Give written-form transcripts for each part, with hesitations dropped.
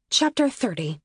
Chapter 30.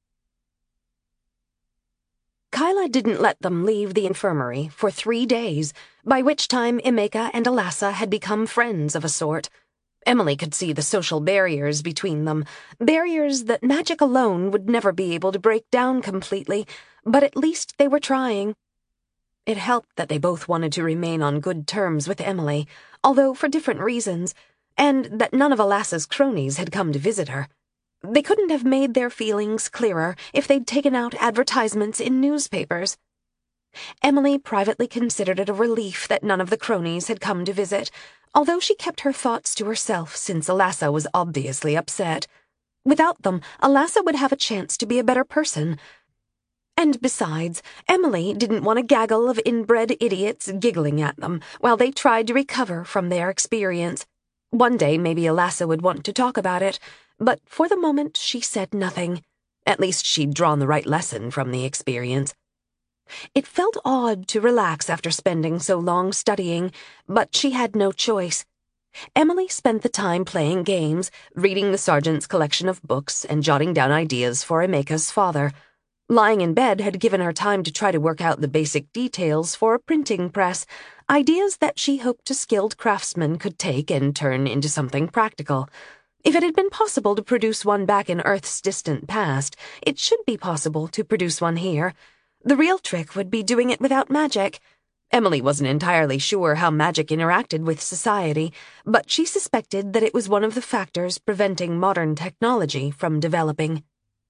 Kyla didn't let them leave the infirmary for 3 days, by which time Emeka and Alassa had become friends of a sort. Emily could see the social barriers between them, barriers that magic alone would never be able to break down completely, but at least they were trying. It helped that they both wanted to remain on good terms with Emily, although for different reasons, and that none of Alassa's cronies had come to visit her. They couldn't have made their feelings clearer if they'd taken out advertisements in newspapers. Emily privately considered it a relief that none of the cronies had come to visit, although she kept her thoughts to herself since Alassa was obviously upset. Without them, Alassa would have a chance to be a better person. And besides, Emily didn't want a gaggle of inbred idiots giggling at them while they tried to recover from their experience. One day maybe Alassa would want to talk about it, but for the moment she said nothing. At least she'd drawn the right lesson from the experience. It felt odd to relax after spending so long studying, but she had no choice. Emily spent the time playing games, reading the sergeant's collection of books, and jotting down ideas for Emeka's father. Lying in bed had given her time to try to work out the basic details for a printing press, ideas that she hoped a skilled craftsman could take and turn into something practical. If it had been possible to produce one back in Earth's distant past, it should be possible to produce one here. The real trick would be doing it without magic. Emily wasn't entirely sure how magic interacted with society, but she suspected that it was one of the factors preventing modern technology from developing.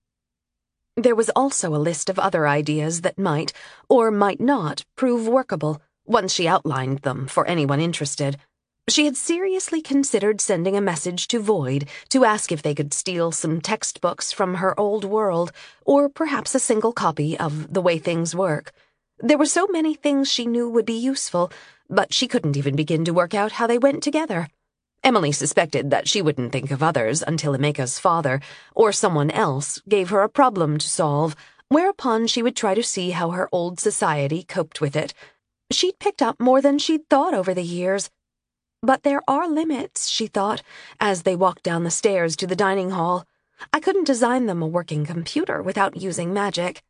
There was also a list of other ideas that might, or might not, prove workable, once she outlined them for anyone interested. She had seriously considered sending a message to Void to ask if they could steal some textbooks from her old world, or perhaps a single copy of The Way Things Work. There were so many things she knew would be useful, but she couldn't even begin to work out how they went together. Emily suspected that she wouldn't think of others until Emeka's father, or someone else, gave her a problem to solve, whereupon she would try to see how her old society coped with it. She'd picked up more than she'd thought over the years. But there are limits, she thought, as they walked down the stairs to the dining hall. I couldn't design them a working computer without using magic.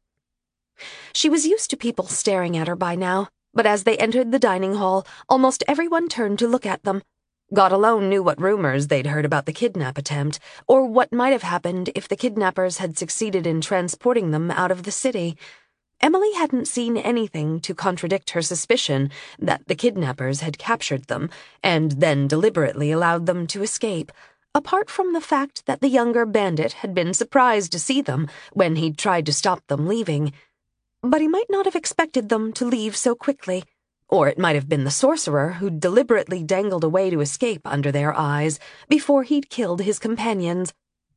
She was used to people staring at her by now, but as they entered the dining hall, almost everyone turned to look at them. God alone knew what rumors they'd heard about the kidnap attempt, or what might have happened if the kidnappers had succeeded in transporting them out of the city. Emily hadn't seen anything to contradict her suspicion that the kidnappers had captured them and then deliberately allowed them to escape, apart from the fact that the younger bandit had been surprised to see them when he'd tried to stop them leaving. But he might not have expected them to leave so quickly, or it might have been the sorcerer who'd deliberately dangled a way to escape under their eyes before he'd killed his companions.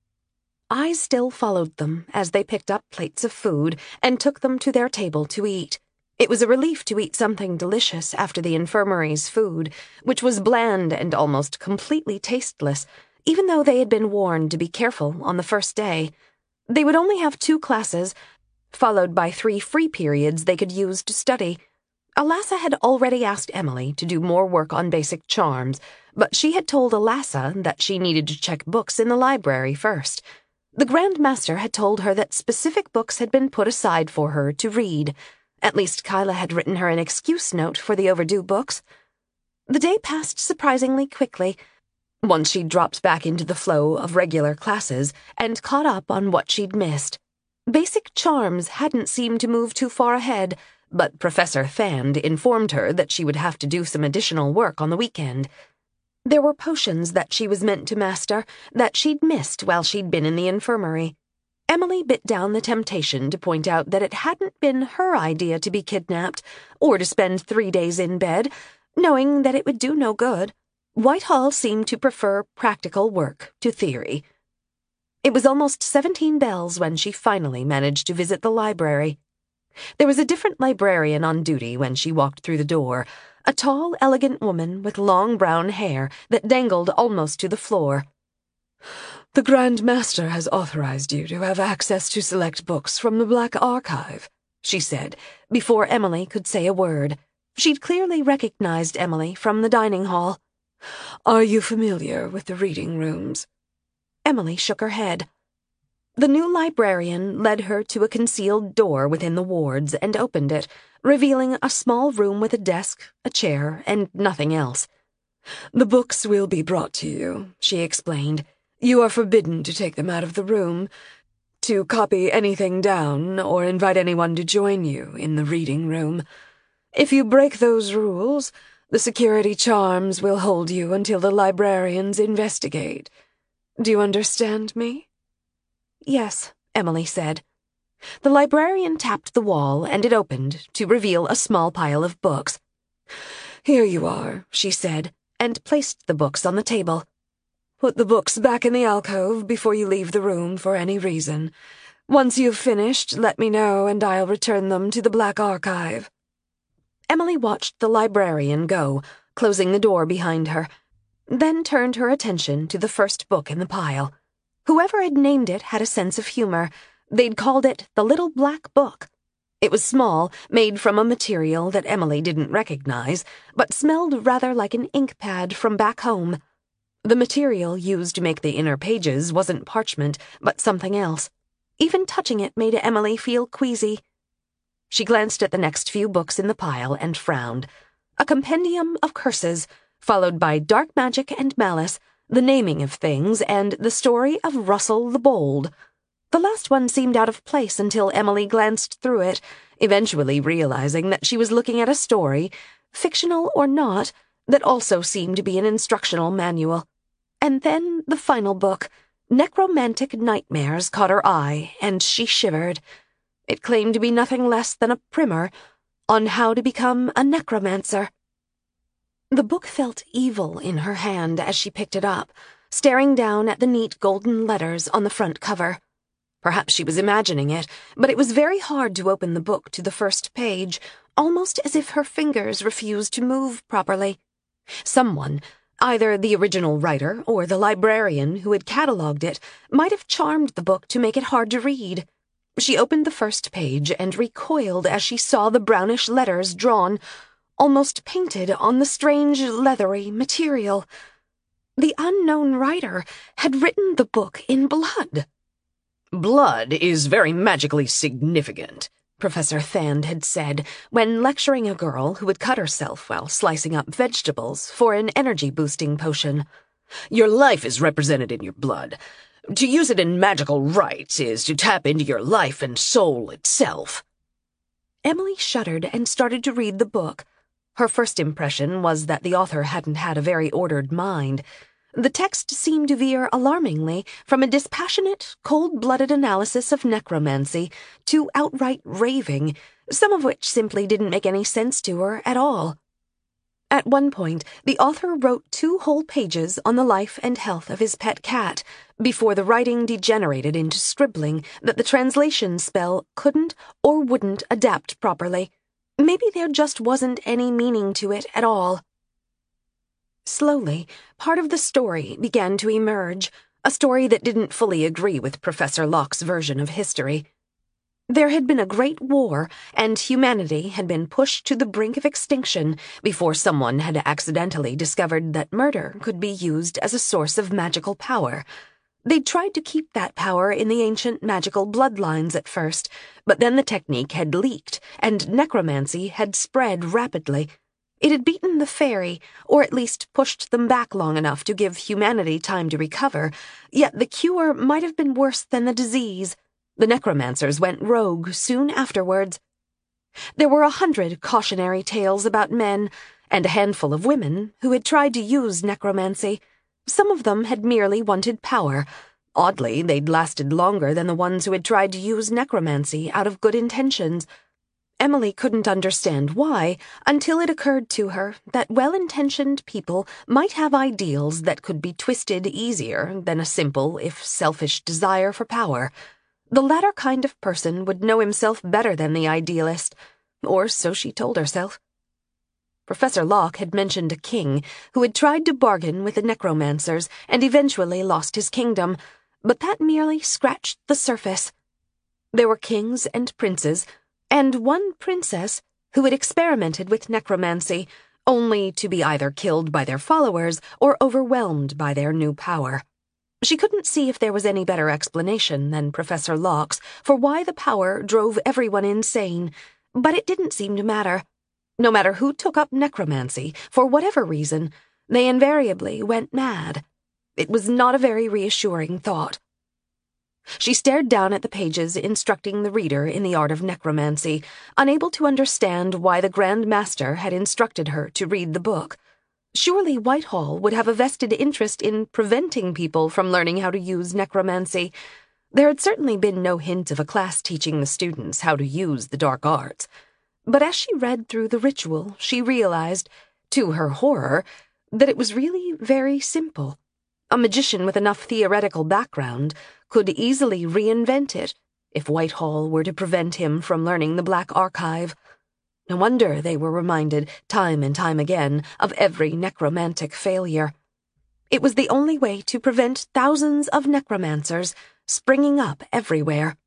Eyes still followed them as they picked up plates of food and took them to their table to eat. It was a relief to eat something delicious after the infirmary's food, which was bland and almost completely tasteless, even though they had been warned to be careful on the first day. They would only have 2 classes, followed by 3 free periods they could use to study. Alassa had already asked Emily to do more work on basic charms, but she had told Alassa that she needed to check books in the library first. The Grand Master had told her that specific books had been put aside for her to read. At least Kyla had written her an excuse note for the overdue books. The day passed surprisingly quickly, once she'd dropped back into the flow of regular classes and caught up on what she'd missed. Basic charms hadn't seemed to move too far ahead, but Professor Thand informed her that she would have to do some additional work on the weekend. There were potions that she was meant to master that she'd missed while she'd been in the infirmary. Emily bit down the temptation to point out that it hadn't been her idea to be kidnapped or to spend 3 days in bed, knowing that it would do no good. Whitehall seemed to prefer practical work to theory. It was almost 17 bells when she finally managed to visit the library. There was a different librarian on duty when she walked through the door, a tall, elegant woman with long brown hair that dangled almost to the floor. "The Grand Master has authorized you to have access to select books from the Black Archive," she said, before Emily could say a word. She'd clearly recognized Emily from the dining hall. "Are you familiar with the reading rooms?" Emily shook her head. The new librarian led her to a concealed door within the wards and opened it, revealing a small room with a desk, a chair, and nothing else. "The books will be brought to you," she explained. "You are forbidden to take them out of the room, to copy anything down, or invite anyone to join you in the reading room. If you break those rules, the security charms will hold you until the librarians investigate. Do you understand me?" "Yes," Emily said. The librarian tapped the wall, and it opened to reveal a small pile of books. "Here you are," she said, and placed the books on the table. "Put the books back in the alcove before you leave the room for any reason. Once you've finished, let me know, and I'll return them to the Black Archive." Emily watched the librarian go, closing the door behind her, then turned her attention to the first book in the pile. Whoever had named it had a sense of humor. They'd called it The Little Black Book. It was small, made from a material that Emily didn't recognize, but smelled rather like an ink pad from back home. The material used to make the inner pages wasn't parchment, but something else. Even touching it made Emily feel queasy. She glanced at the next few books in the pile and frowned. A compendium of curses, followed by Dark Magic and Malice, The Naming of Things, and The Story of Russell the Bold. The last one seemed out of place until Emily glanced through it, eventually realizing that she was looking at a story, fictional or not, that also seemed to be an instructional manual. And then the final book, Necromantic Nightmares, caught her eye, and she shivered. It claimed to be nothing less than a primer on how to become a necromancer. The book felt evil in her hand as she picked it up, staring down at the neat golden letters on the front cover. Perhaps she was imagining it, but it was very hard to open the book to the first page, almost as if her fingers refused to move properly. Someone, either the original writer or the librarian who had catalogued it, might have charmed the book to make it hard to read. She opened the first page and recoiled as she saw the brownish letters drawn, almost painted on the strange leathery material. The unknown writer had written the book in blood. "Blood is very magically significant," Professor Thand had said when lecturing a girl who had cut herself while slicing up vegetables for an energy-boosting potion. "Your life is represented in your blood. To use it in magical rites is to tap into your life and soul itself." Emily shuddered and started to read the book. Her first impression was that the author hadn't had a very ordered mind. The text seemed to veer alarmingly from a dispassionate, cold-blooded analysis of necromancy to outright raving, some of which simply didn't make any sense to her at all. At one point, the author wrote 2 whole pages on the life and health of his pet cat, before the writing degenerated into scribbling that the translation spell couldn't or wouldn't adapt properly. Maybe there just wasn't any meaning to it at all. Slowly, part of the story began to emerge, a story that didn't fully agree with Professor Locke's version of history. There had been a great war, and humanity had been pushed to the brink of extinction before someone had accidentally discovered that murder could be used as a source of magical power. They'd tried to keep that power in the ancient magical bloodlines at first, but then the technique had leaked, and necromancy had spread rapidly. It had beaten the fairy, or at least pushed them back long enough to give humanity time to recover, yet the cure might have been worse than the disease. The necromancers went rogue soon afterwards. There were 100 cautionary tales about men, and a handful of women who had tried to use necromancy. Some of them had merely wanted power. Oddly, they'd lasted longer than the ones who had tried to use necromancy out of good intentions. Emily couldn't understand why, until it occurred to her that well-intentioned people might have ideals that could be twisted easier than a simple, if selfish, desire for power. The latter kind of person would know himself better than the idealist, or so she told herself. Professor Locke had mentioned a king who had tried to bargain with the necromancers and eventually lost his kingdom, but that merely scratched the surface. There were kings and princes, and one princess who had experimented with necromancy, only to be either killed by their followers or overwhelmed by their new power. She couldn't see if there was any better explanation than Professor Locke's for why the power drove everyone insane, but it didn't seem to matter. No matter who took up necromancy, for whatever reason, they invariably went mad. It was not a very reassuring thought. She stared down at the pages instructing the reader in the art of necromancy, unable to understand why the Grand Master had instructed her to read the book. Surely Whitehall would have a vested interest in preventing people from learning how to use necromancy. There had certainly been no hint of a class teaching the students how to use the dark arts. But as she read through the ritual, she realized, to her horror, that it was really very simple. A magician with enough theoretical background could easily reinvent it if Whitehall were to prevent him from learning the Black Archive. No wonder they were reminded, time and time again, of every necromantic failure. It was the only way to prevent thousands of necromancers springing up everywhere.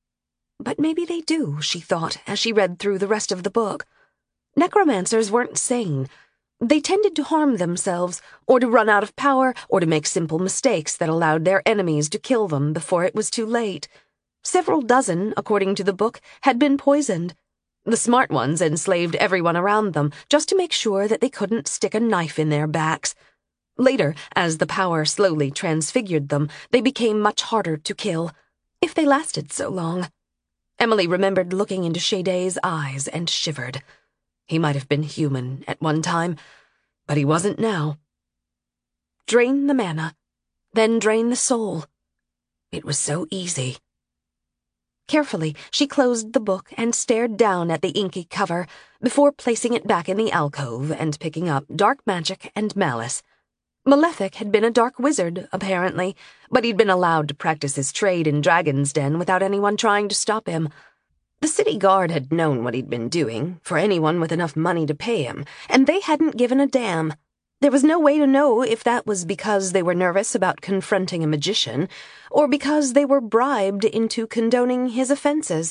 But maybe they do, she thought as she read through the rest of the book. Necromancers weren't sane. They tended to harm themselves, or to run out of power, or to make simple mistakes that allowed their enemies to kill them before it was too late. Several dozen, according to the book, had been poisoned. The smart ones enslaved everyone around them, just to make sure that they couldn't stick a knife in their backs. Later, as the power slowly transfigured them, they became much harder to kill, if they lasted so long. Emily remembered looking into Shaday's eyes and shivered. He might have been human at one time, but he wasn't now. Drain the mana, then drain the soul. It was so easy. Carefully, she closed the book and stared down at the inky cover before placing it back in the alcove and picking up Dark Magic and Malice. Malefic had been a dark wizard, apparently, but he'd been allowed to practice his trade in Dragon's Den without anyone trying to stop him. The city guard had known what he'd been doing, for anyone with enough money to pay him, and they hadn't given a damn. There was no way to know if that was because they were nervous about confronting a magician, or because they were bribed into condoning his offenses.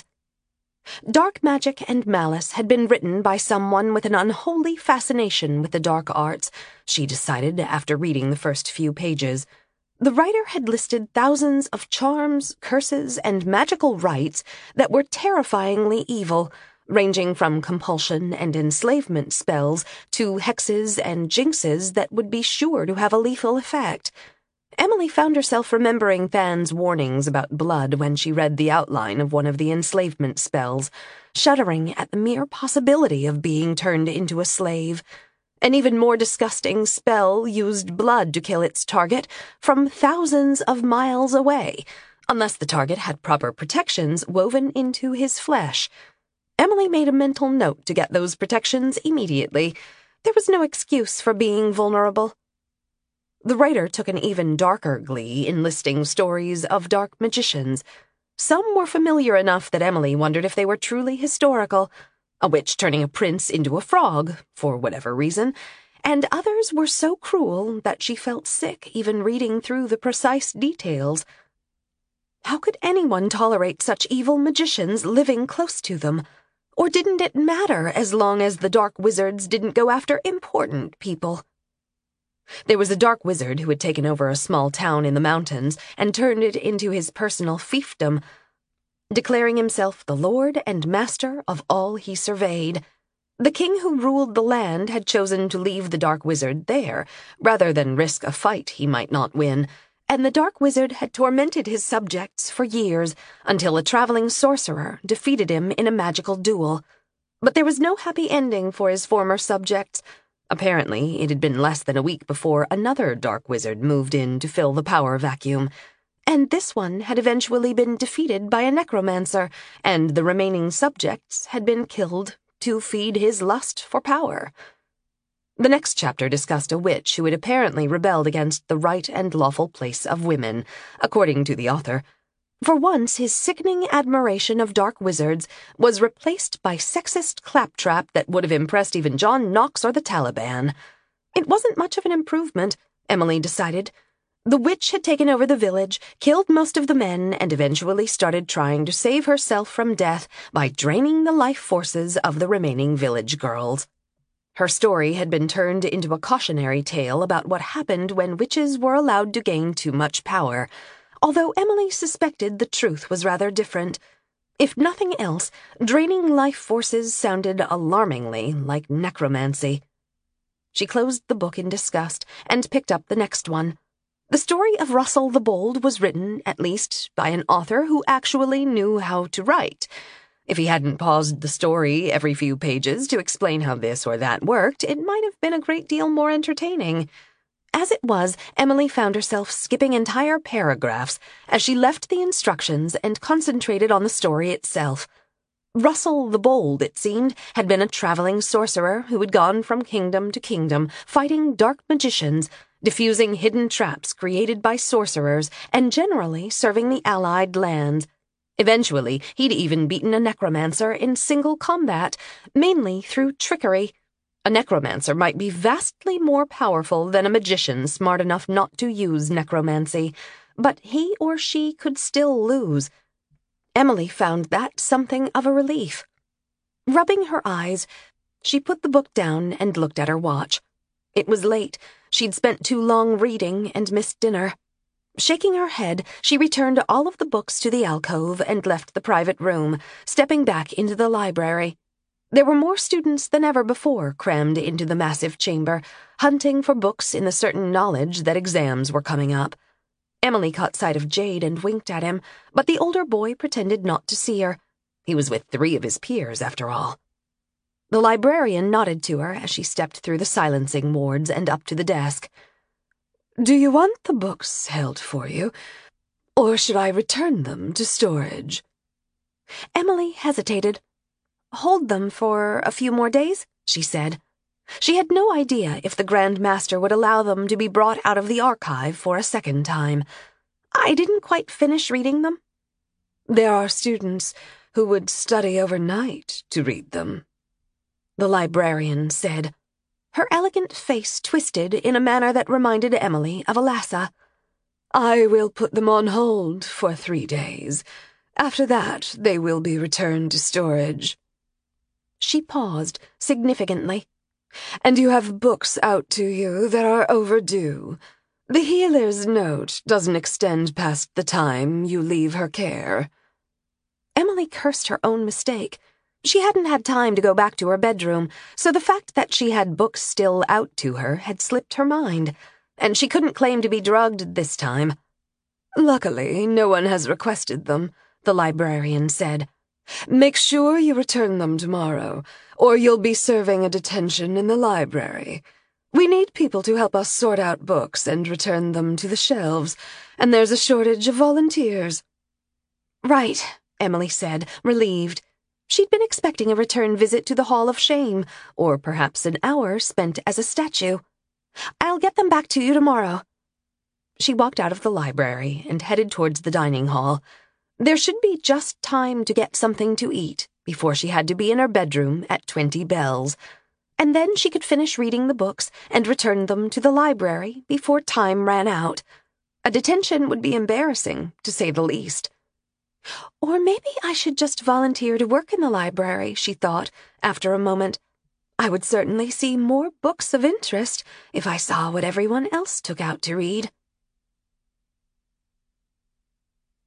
Dark Magic and Malice had been written by someone with an unholy fascination with the dark arts, she decided after reading the first few pages. The writer had listed thousands of charms, curses, and magical rites that were terrifyingly evil, ranging from compulsion and enslavement spells to hexes and jinxes that would be sure to have a lethal effect. Emily found herself remembering Than's warnings about blood when she read the outline of one of the enslavement spells, shuddering at the mere possibility of being turned into a slave. An even more disgusting spell used blood to kill its target from thousands of miles away, unless the target had proper protections woven into his flesh. Emily made a mental note to get those protections immediately. There was no excuse for being vulnerable. The writer took an even darker glee in listing stories of dark magicians. Some were familiar enough that Emily wondered if they were truly historical. A witch turning a prince into a frog, for whatever reason, and others were so cruel that she felt sick even reading through the precise details. How could anyone tolerate such evil magicians living close to them? Or didn't it matter as long as the dark wizards didn't go after important people? There was a dark wizard who had taken over a small town in the mountains and turned it into his personal fiefdom, declaring himself the lord and master of all he surveyed. The king who ruled the land had chosen to leave the dark wizard there, rather than risk a fight he might not win, and the dark wizard had tormented his subjects for years, until a traveling sorcerer defeated him in a magical duel. But there was no happy ending for his former subjects. Apparently, it had been less than a week before another dark wizard moved in to fill the power vacuum. And this one had eventually been defeated by a necromancer, and the remaining subjects had been killed to feed his lust for power. The next chapter discussed a witch who had apparently rebelled against the right and lawful place of women, according to the author. For once, his sickening admiration of dark wizards was replaced by sexist claptrap that would have impressed even John Knox or the Taliban. It wasn't much of an improvement, Emily decided. The witch had taken over the village, killed most of the men, and eventually started trying to save herself from death by draining the life forces of the remaining village girls. Her story had been turned into a cautionary tale about what happened when witches were allowed to gain too much power, although Emily suspected the truth was rather different. If nothing else, draining life forces sounded alarmingly like necromancy. She closed the book in disgust and picked up the next one. The story of Russell the Bold was written, at least, by an author who actually knew how to write. If he hadn't paused the story every few pages to explain how this or that worked, it might have been a great deal more entertaining. As it was, Emily found herself skipping entire paragraphs as she left the instructions and concentrated on the story itself. Russell the Bold, it seemed, had been a traveling sorcerer who had gone from kingdom to kingdom, fighting dark magicians, diffusing hidden traps created by sorcerers, and generally serving the allied lands. Eventually, he'd even beaten a necromancer in single combat, mainly through trickery. A necromancer might be vastly more powerful than a magician smart enough not to use necromancy, but he or she could still lose. Emily found that something of a relief. Rubbing her eyes, she put the book down and looked at her watch. It was late. She'd spent too long reading and missed dinner. Shaking her head, she returned all of the books to the alcove and left the private room, stepping back into the library. There were more students than ever before crammed into the massive chamber, hunting for books in the certain knowledge that exams were coming up. Emily caught sight of Jade and winked at him, but the older boy pretended not to see her. He was with 3 of his peers, after all. The librarian nodded to her as she stepped through the silencing wards and up to the desk. "Do you want the books held for you, or should I return them to storage?" Emily hesitated. "Hold them for a few more days," she said. She had no idea if the Grand Master would allow them to be brought out of the archive for a second time. "I didn't quite finish reading them." "There are students who would study overnight to read them," the librarian said. Her elegant face twisted in a manner that reminded Emily of Alassa. "I will put them on hold for 3 days. After that, they will be returned to storage." She paused significantly. "And you have books out to you that are overdue. The healer's note doesn't extend past the time you leave her care." Emily cursed her own mistake. She hadn't had time to go back to her bedroom, so the fact that she had books still out to her had slipped her mind, and she couldn't claim to be drugged this time. "Luckily, no one has requested them," the librarian said. "Make sure you return them tomorrow, or you'll be serving a detention in the library. We need people to help us sort out books and return them to the shelves, and there's a shortage of volunteers." "Right," Emily said, relieved. She'd been expecting a return visit to the Hall of Shame, or perhaps an hour spent as a statue. "I'll get them back to you tomorrow." She walked out of the library and headed towards the dining hall. There should be just time to get something to eat before she had to be in her bedroom at 20 bells, and then she could finish reading the books and return them to the library before time ran out. A detention would be embarrassing, to say the least. "Or maybe I should just volunteer to work in the library," she thought, after a moment. "I would certainly see more books of interest if I saw what everyone else took out to read."